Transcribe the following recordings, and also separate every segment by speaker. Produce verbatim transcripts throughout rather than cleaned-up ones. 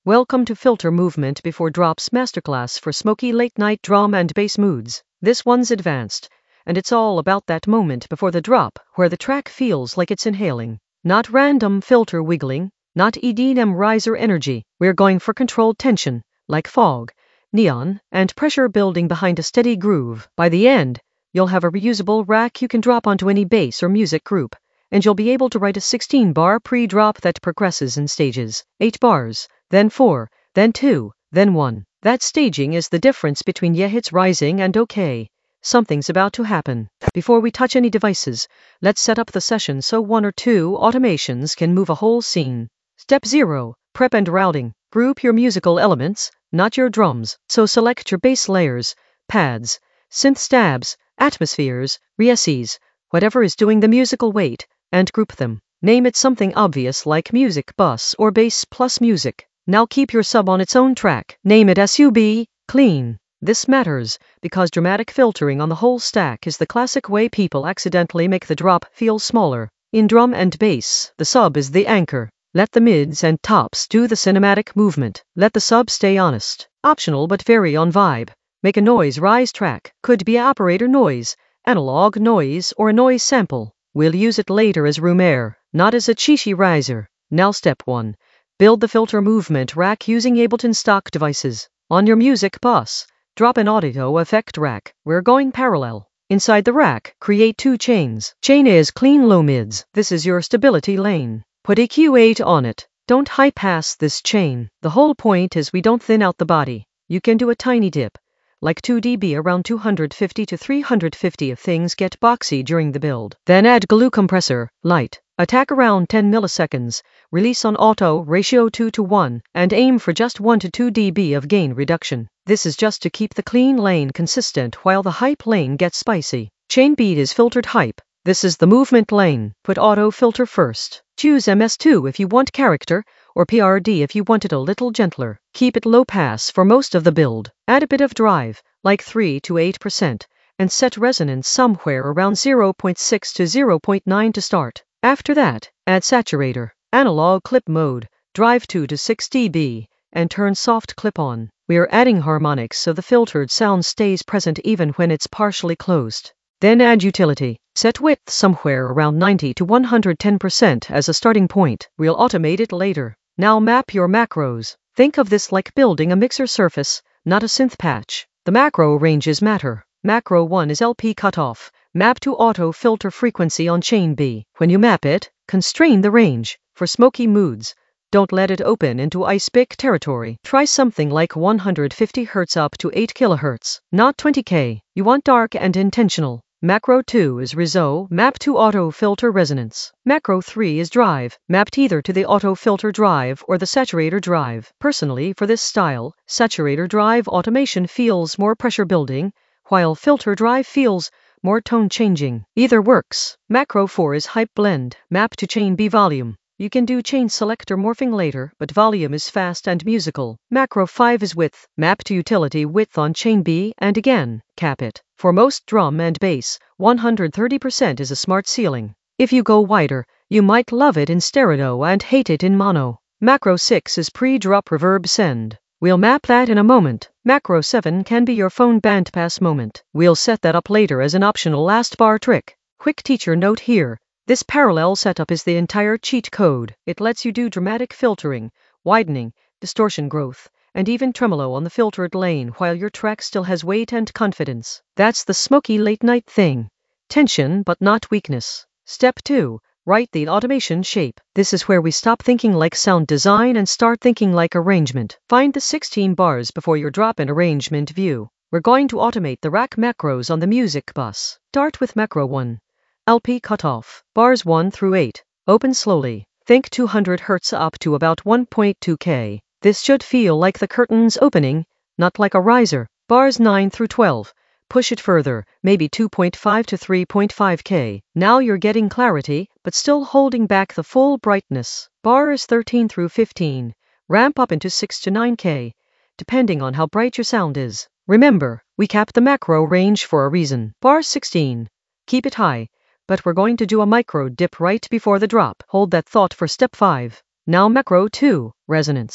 Speaker 1: Welcome to Filter Movement Before Drops Masterclass for smoky late night drum and bass moods. This one's advanced, and it's all about that moment before the drop where the track feels like it's inhaling. Not random filter wiggling, not E D M riser energy. We're going for controlled tension, like fog, neon, and pressure building behind a steady groove. By the end, you'll have a reusable rack you can drop onto any bass or music group, and you'll be able to write a sixteen bar pre-drop that progresses in stages. eight bars, then four, then two, then one. That staging is the difference between yeah it's rising and okay, something's about to happen. Before we touch any devices, let's set up the session so one or two automations can move a whole scene. Step zero, prep and routing. Group your musical elements, not your drums. So select your bass layers, pads, synth stabs, atmospheres, rec's, whatever is doing the musical weight, and group them. Name it something obvious like music bus or bass plus music. Now keep your sub on its own track. Name it sub, clean. This matters, because dramatic filtering on the whole stack is the classic way people accidentally make the drop feel smaller. In drum and bass, the sub is the anchor. Let the mids and tops do the cinematic movement. Let the sub stay honest. Optional but vary on vibe. Make a noise rise track. Could be operator noise, analog noise, or a noise sample. We'll use it later as room air, not as a chichi riser. Now step one. Build the filter movement rack using Ableton stock devices. On your music bus, drop an audio effect rack. We're going parallel. Inside the rack, create two chains. Chain A is clean low mids. This is your stability lane. Put E Q eight on it. Don't high pass this chain. The whole point is we don't thin out the body. You can do a tiny dip, like two decibels around two hundred fifty to three hundred fifty if things get boxy during the build. Then add glue compressor, light. Attack around ten milliseconds, release on auto, ratio two to one, and aim for just one to two decibels of gain reduction. This is just to keep the clean lane consistent while the hype lane gets spicy. Chain beat is filtered hype. This is the movement lane. Put auto filter first. Choose M S two if you want character, or P R D if you want it a little gentler. Keep it low pass for most of the build. Add a bit of drive, like three to eight percent, and set resonance somewhere around zero point six to zero point nine to start. After that, add saturator, analog clip mode, drive two to six decibels, and turn soft clip on. We are adding harmonics so the filtered sound stays present even when it's partially closed. Then add utility. Set width somewhere around ninety to one hundred ten percent as a starting point. We'll automate it later. Now map your macros. Think of this like building a mixer surface, not a synth patch. The macro ranges matter. Macro one is L P cutoff. Map to auto filter frequency on chain B. When you map it, constrain the range. For smoky moods, don't let it open into ice pick territory. Try something like one hundred fifty hertz up to eight kilohertz, not twenty K. You want dark and intentional. Macro two is reso, map to auto filter resonance. Macro three is drive, mapped either to the auto filter drive or the saturator drive. Personally, for this style, saturator drive automation feels more pressure building, while filter drive feels more tone changing. Either works. Macro four is hype blend, map to chain B volume. You can do chain selector morphing later, but volume is fast and musical. Macro five is width, map to utility width on chain B, and again, cap it. For most drum and bass, one hundred thirty percent is a smart ceiling. If you go wider, you might love it in stereo and hate it in mono. Macro six is pre-drop reverb send. We'll map that in a moment. Macro seven can be your phone bandpass moment. We'll set that up later as an optional last bar trick. Quick teacher note here. This parallel setup is the entire cheat code. It lets you do dramatic filtering, widening, distortion growth, and even tremolo on the filtered lane while your track still has weight and confidence. That's the smoky late night thing. Tension but not weakness. Step two. Write the automation shape. This is where we stop thinking like sound design and start thinking like arrangement. Find the sixteen bars before your drop in arrangement view. We're going to automate the rack macros on the music bus. Start with macro one. L P cutoff. Bars one through eight. Open slowly. Think two hundred hertz up to about one point two K. This should feel like the curtains opening, not like a riser. Bars nine through twelve. Push it further, maybe two point five to three point five K. Now you're getting clarity, but still holding back the full brightness. Bars thirteen through fifteen. Ramp up into six to nine K, depending on how bright your sound is. Remember, we capped the macro range for a reason. Bar sixteen. Keep it high, but we're going to do a micro dip right before the drop. Hold that thought for step five. Now macro two, resonance.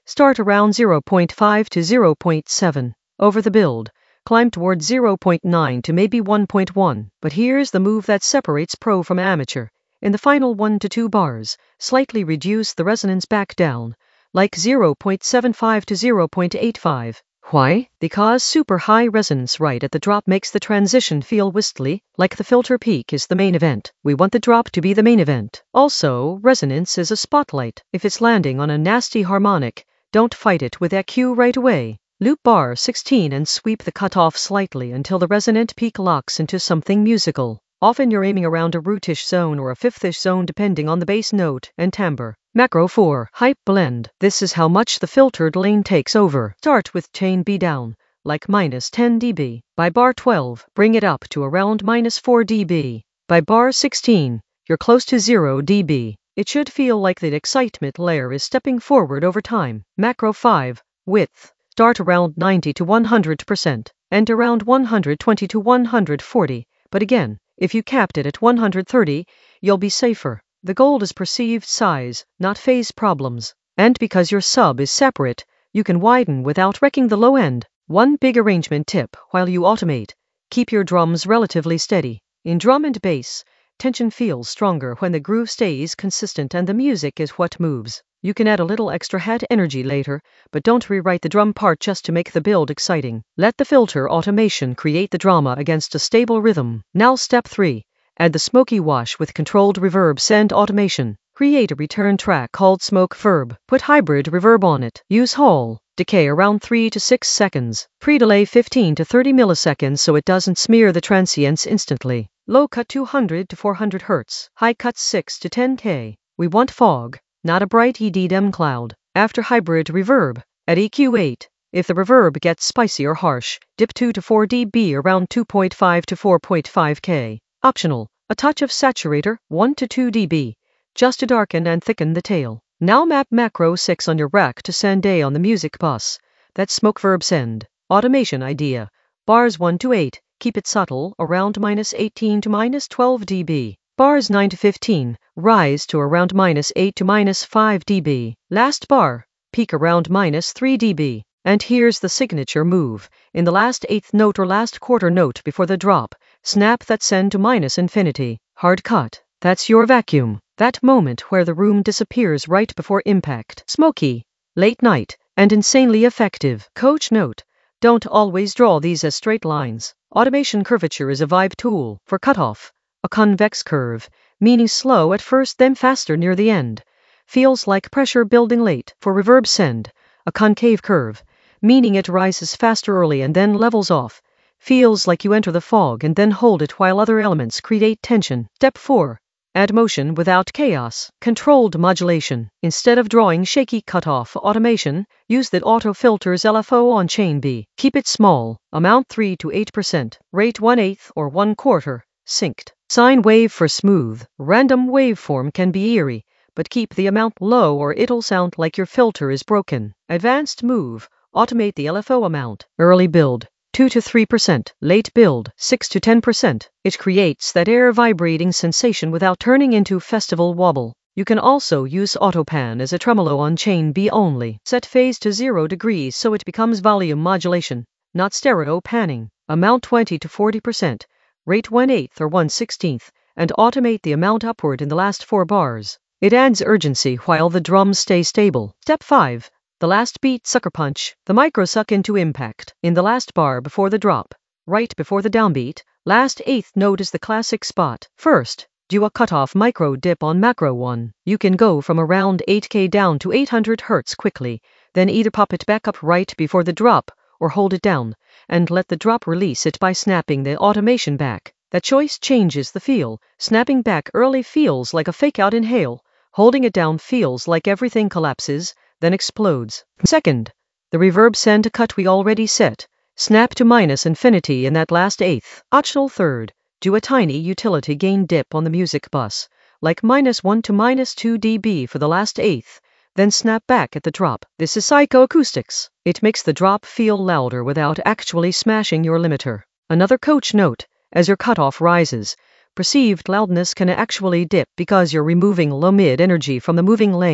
Speaker 1: Start around zero point five to zero point seven. Over the build. Climb towards zero point nine to maybe one point one. But here's the move that separates pro from amateur. In the final one to two bars, slightly reduce the resonance back down, like zero point seven five to zero point eight five. Why? Because super high resonance right at the drop makes the transition feel wistly, like the filter peak is the main event. We want the drop to be the main event. Also, resonance is a spotlight. If it's landing on a nasty harmonic, don't fight it with E Q right away. Loop bar sixteen and sweep the cutoff slightly until the resonant peak locks into something musical. Often you're aiming around a rootish zone or a fifth-ish zone depending on the bass note and timbre. Macro four. Hype blend. This is how much the filtered lane takes over. Start with chain B down, like minus ten decibels. By bar twelve, bring it up to around minus four decibels. By bar sixteen, you're close to zero decibels. It should feel like the excitement layer is stepping forward over time. Macro five. Width. Start around ninety to one hundred percent, and around one hundred twenty to one hundred forty, but again, if you capped it at one hundred thirty, you'll be safer. The goal is perceived size, not phase problems. And because your sub is separate, you can widen without wrecking the low end. One big arrangement tip while you automate. Keep your drums relatively steady. In drum and bass, tension feels stronger when the groove stays consistent and the music is what moves. You can add a little extra hat energy later, but don't rewrite the drum part just to make the build exciting. Let the filter automation create the drama against a stable rhythm. Now step three. Add the smoky wash with controlled reverb send automation. Create a return track called Smoke Verb. Put hybrid reverb on it. Use Hall. Decay around three to six seconds. Pre-delay fifteen to thirty milliseconds so it doesn't smear the transients instantly. Low cut two hundred to four hundred hertz. High cut six to ten K. We want fog, not a bright E D M cloud. After hybrid reverb, at E Q eight, if the reverb gets spicy or harsh, dip two to four decibels around two point five to four point five K. Optional, a touch of saturator, one to two decibels, just to darken and thicken the tail. Now map macro six on your rack to send A on the music bus. That's Smoke Verb send. Automation idea. Bars one to eight, keep it subtle, around minus eighteen to minus twelve decibels. Bars nine to fifteen, rise to around minus eight to minus five decibels. Last bar, peak around minus three decibels. And here's the signature move. In the last eighth note or last quarter note before the drop, snap that send to minus infinity. Hard cut. That's your vacuum. That moment where the room disappears right before impact. Smoky, late night, and insanely effective. Coach note. Don't always draw these as straight lines. Automation curvature is a vibe tool. For cutoff, a convex curve, meaning slow at first then faster near the end. Feels like pressure building late. For reverb send, a concave curve, meaning it rises faster early and then levels off. Feels like you enter the fog and then hold it while other elements create tension. Step four. Add motion without chaos. Controlled modulation. Instead of drawing shaky cutoff automation, use the auto filters L F O on chain B. Keep it small. Amount three to eight percent. Rate one eighth or one quarter. Synced. Sine wave for smooth. Random waveform can be eerie, but keep the amount low or it'll sound like your filter is broken. Advanced move. Automate the L F O amount. Early build. two to three percent. Late build. six to ten percent. It creates that air vibrating sensation without turning into festival wobble. You can also use autopan as a tremolo on chain B only. Set phase to zero degrees so it becomes volume modulation, not stereo panning. Amount twenty to forty percent. Rate one eighth or one sixteenth, and automate the amount upward in the last four bars. It adds urgency while the drums stay stable. Step five. The last beat sucker punch. The micro suck into impact. In the last bar before the drop, right before the downbeat, last eighth note is the classic spot. First, do a cutoff micro dip on macro one. You can go from around eight K down to eight hundred hertz quickly, then either pop it back up right before the drop, or hold it down, and let the drop release it by snapping the automation back. That choice changes the feel. Snapping back early feels like a fake-out inhale. Holding it down feels like everything collapses, then explodes. Second, the reverb send cut we already set. Snap to minus infinity in that last eighth. Optional third, do a tiny utility gain dip on the music bus, like minus one to minus two decibels for the last eighth, then snap back at the drop. This is psychoacoustics. It makes the drop feel louder without actually smashing your limiter. Another coach note, as your cutoff rises, perceived loudness can actually dip because you're removing low-mid energy from the moving lane.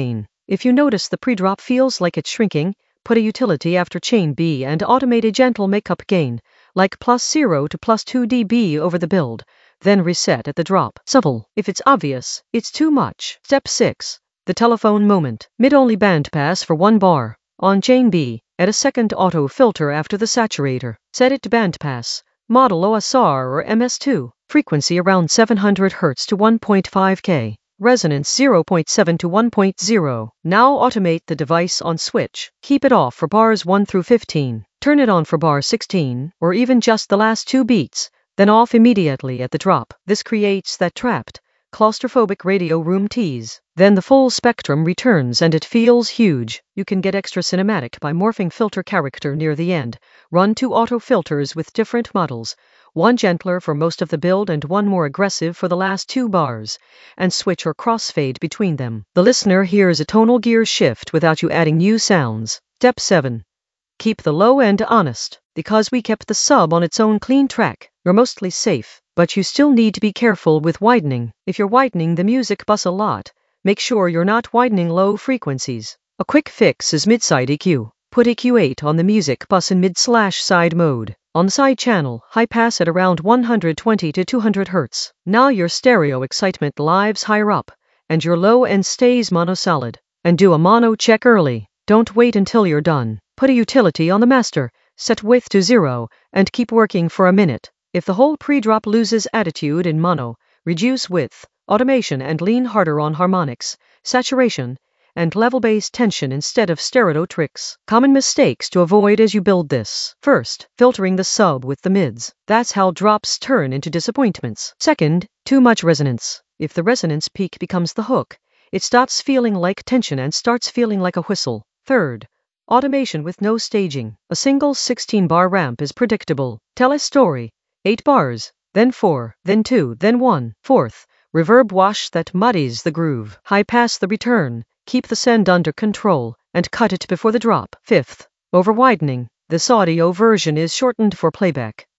Speaker 1: If you notice the pre-drop feels like it's shrinking, put a utility after chain B and automate a gentle makeup gain, like plus zero to plus two decibels over the build, then reset at the drop. Subtle. If it's obvious, it's too much. Step six. The telephone moment. Mid-only bandpass for one bar. On chain B, add a second auto filter after the saturator. Set it to bandpass. Model O S R or M S two. Frequency around seven hundred hertz to one point five K. Resonance zero point seven to one point zero. Now automate the device on switch. Keep it off for bars one through fifteen. Turn it on for bar sixteen, or even just the last two beats, then off immediately at the drop. This creates that trapped, claustrophobic radio room tease. Then the full spectrum returns and it feels huge. You can get extra cinematic by morphing filter character near the end. Run two auto filters with different models, one gentler for most of the build and one more aggressive for the last two bars, and switch or crossfade between them. The listener hears a tonal gear shift without you adding new sounds. Step seven. Keep the low end honest. Because we kept the sub on its own clean track, you're mostly safe, but you still need to be careful with widening. If you're widening the music bus a lot, make sure you're not widening low frequencies. A quick fix is mid-side E Q. Put E Q eight on the music bus in mid-slash-side mode. On the side channel, high pass at around one hundred twenty to two hundred hertz. Now your stereo excitement lives higher up, and your low end stays mono solid. And do a mono check early. Don't wait until you're done. Put a utility on the master, set width to zero, and keep working for a minute. If the whole pre-drop loses attitude in mono, reduce width, automation and lean harder on harmonics, saturation, and level bass tension instead of stereo tricks. Common mistakes to avoid as you build this. First, filtering the sub with the mids. That's how drops turn into disappointments. Second, too much resonance. If the resonance peak becomes the hook, it stops feeling like tension and starts feeling like a whistle. Third, automation with no staging. A single sixteen bar ramp is predictable. Tell a story. eight bars, then four, then two, then one. Fourth, reverb wash that muddies the groove. High pass the return, keep the send under control, and cut it before the drop. Fifth, over widening. This audio version is shortened for playback.